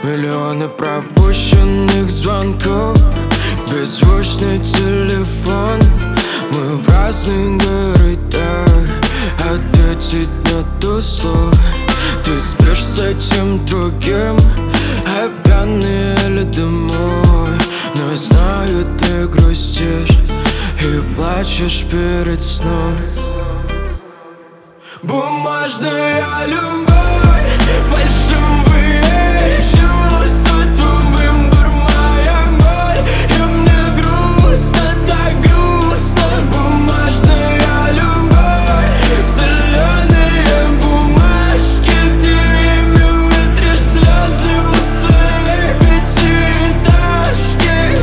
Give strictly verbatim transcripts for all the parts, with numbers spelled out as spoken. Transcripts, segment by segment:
Миллионы пропущенных звонков, беззвучный телефон. Мы в разных городах, ответить нету слов. Ты спишь с этим другим, а пьяный или домой. Но я знаю, ты грустишь и плачешь перед сном. Бумажная любовь, фальшивые чувства, твой выбор, моя боль. И мне грустно, так грустно. Бумажная любовь, зеленые бумажки. Ты ими вытрешь слезы в своей пятиэтажке.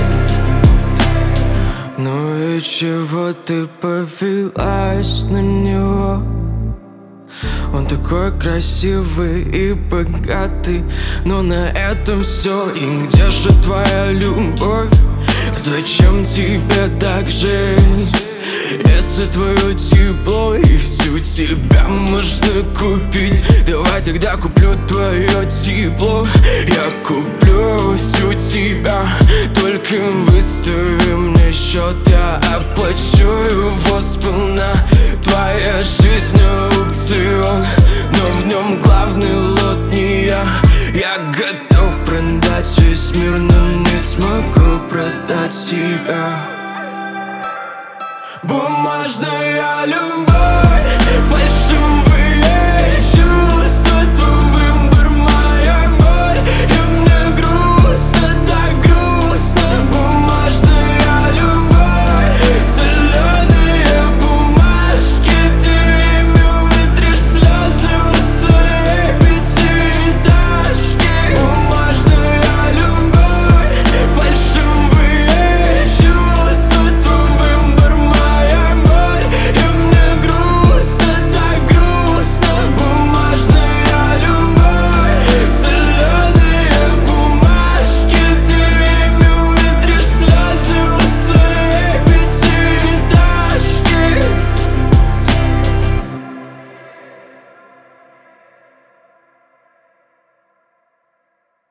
Ну и чего ты повелась на него? Он такой красивый и богатый, но на этом все. И где же твоя любовь? Зачем тебе так жить? Если твое тепло и всю тебя можно купить, давай тогда куплю твое тепло. Я куплю всю тебя, только выстави мне счет, я оплачу его сполна. Твоя жизнь аукцион, но в нем главный лот не я. Я готов продать весь мир, но не смогу продать себя. Бумажная любовь, фальшивая.